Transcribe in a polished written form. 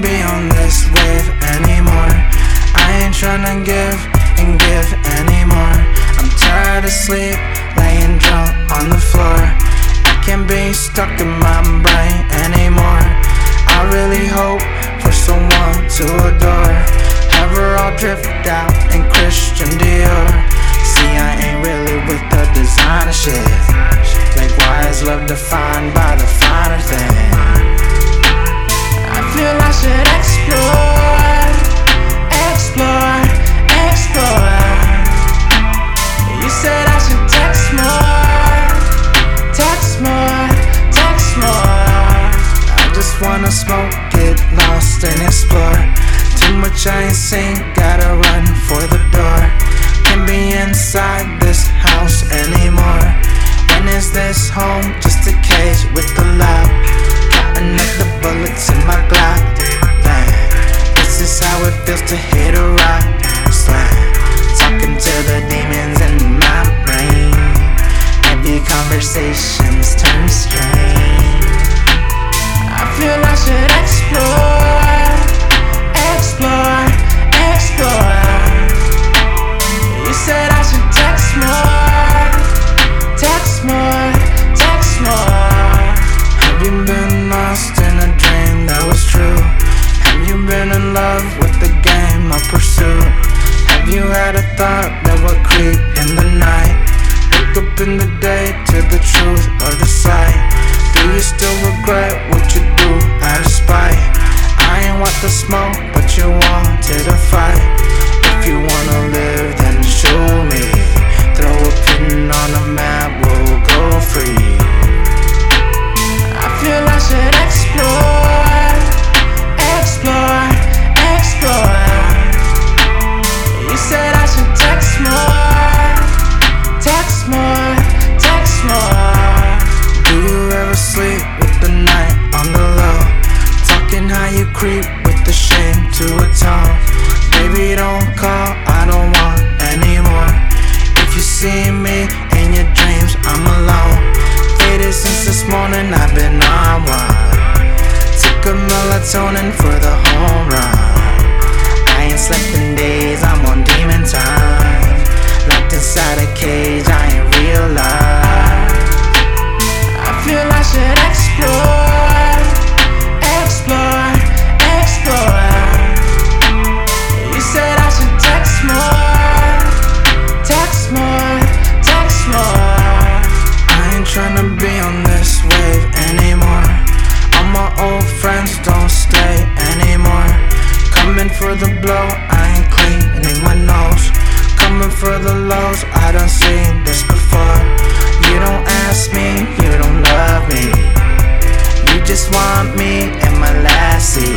be on this wave anymore. I ain't tryna give and give anymore. I'm tired of sleep, laying drunk on the floor. I can't be stuck in my brain anymore. I really hope for someone to adore. Have her all drift out in Christian Dior. See, I ain't really with the designer shit. Like, why is love defined by the finer thing? I feel I should explore, explore, explore. You said I should text more, text more, text more. I just wanna smoke, get lost and explore. Too much I ain't seen, gotta run for the door. Can't be inside this house anymore. When is this home? Just a cage with the lock. Counting up the bullets in my Glock. Damn, this is how it feels to hit a rock. Slam, talking to the demons in my brain. Heavy conversations turn strange. I feel I should explore, explore, explore. You said I should text more, text more, text more. Have you been lost in a dream that was true? Have you been in love with the game I pursue? Have you had a thought that would creep in the night? Wake up in the day to the truth of the sight. Do you still regret what you do out of spite? I ain't want the smoke, but you wanted a fight. If you wanna live, then show me. Throw a pin on a map, we'll go free. I feel I should explore, explore, explore. You said I should text more, text more, text more. Do you ever sleep with the night on the low? Talking how you creep with the shame to atone. Baby, don't call, I don't want anymore. If you see me in your dreams, I'm alone. Faded since this morning, I've been on one. Took a melatonin for the home run. I ain't slept in days, I'm on demon time. Locked inside a cage, I ain't realized. I feel I should explore, explore, explore. You said I should text more, text more, text more. I ain't tryna be on this wave anymore. All my old friends don't stay anymore. Coming for the blow, I ain't cleaning my nose. Coming for the lows, I done seen this before. You don't ask me, you don't love me. You just want me in my last seat.